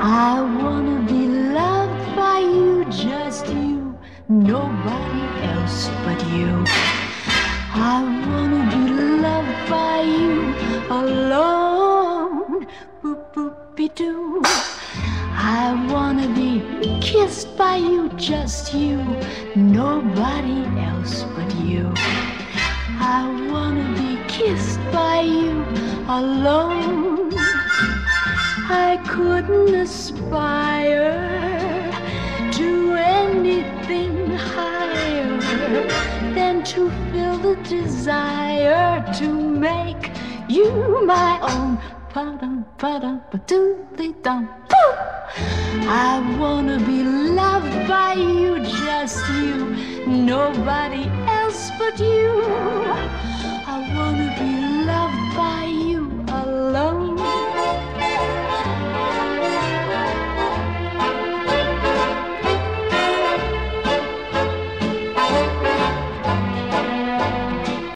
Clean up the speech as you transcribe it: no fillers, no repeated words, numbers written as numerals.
I wanna be loved by you, just you, nobody else but you. I wanna be loved by you alone, boop boopy doo. I wanna be kissed by you, just you, nobody else but you. I wanna be kissed by you alone. I couldn't aspire to anything higher than to feel the desire to make you my own. I wanna be loved by you, just you, nobody else but you. I wanna be loved by